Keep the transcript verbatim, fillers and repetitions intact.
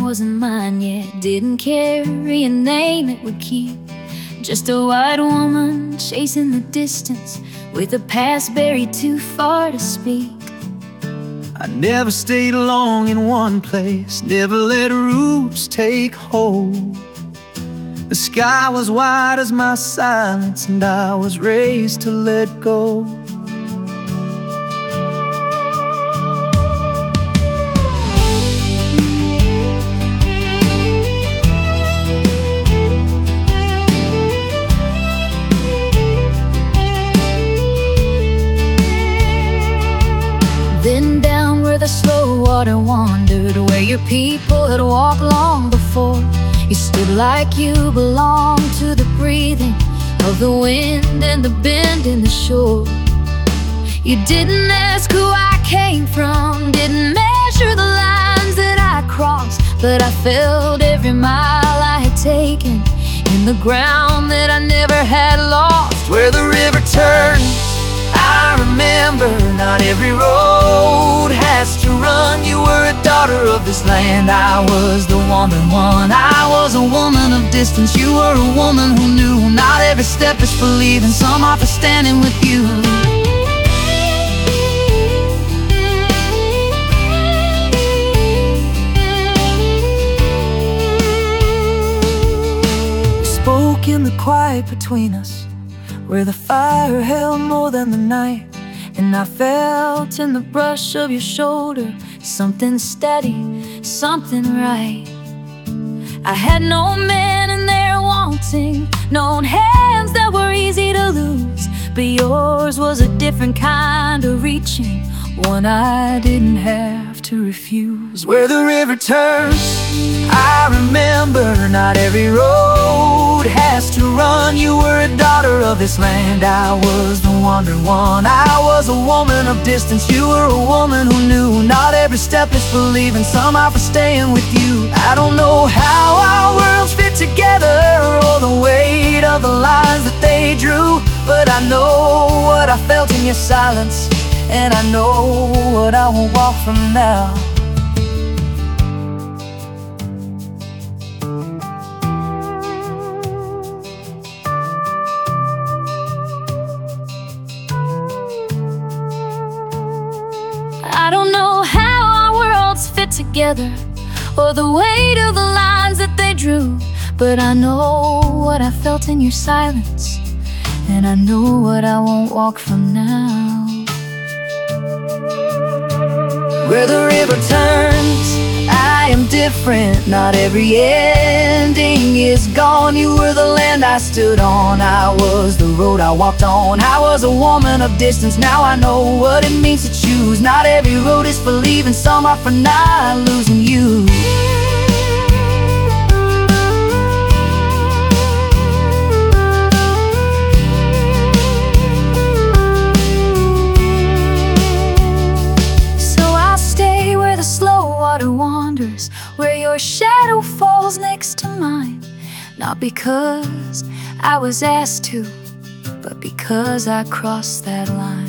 wasn't mine yet, didn't carry a name it would keep. Just a white woman chasing the distance, with a past buried too far to speak. I never stayed long in one place, never let roots take hold. The sky was wide as my silence, and I was raised to let go. Then down where the slow water wandered, where your people had walked long before, you stood like you belonged to the breathing of the wind and the bend in the shore. You didn't ask who I came from, didn't measure the lines that I crossed, but I felt every mile I had taken in the ground that I never had lost. Where the river turns, I remember, not every road has to run. You were a daughter of this land, I was the woman one. I was a woman of distance, you were a woman who knew. Not every step is for leaving, some are for standing with you. We spoke in the quiet between us, where the fire held more than the night. And I felt in the brush of your shoulder something steady, something right. I had known men and their wanting, known hands that were easy to lose, but yours was a different kind of reaching, one I didn't have to refuse. Where the river turns, I remember, not every road has to run. You were a daughter of this land, I was the wandering one. I was a woman of distance, you were a woman who knew. Not every step is for leaving, some are for staying with you. I don't know how our worlds fit together, or the weight of the lines that they drew, but I know what I felt in your silence, and I know what I won't walk from now. I don't know how our worlds fit together, or the weight of the lines that they drew, but I know what I felt in your silence, and I know what I won't walk from now. Where the river turns, I am different, not every ending is gone. You were the land I stood on, I was the road I walked on. I was a woman of distance, now I know what it means to choose. Not every road is for leaving, some are for not losing you. Wanders where your shadow falls next to mine, not because I was asked to, but because I crossed that line.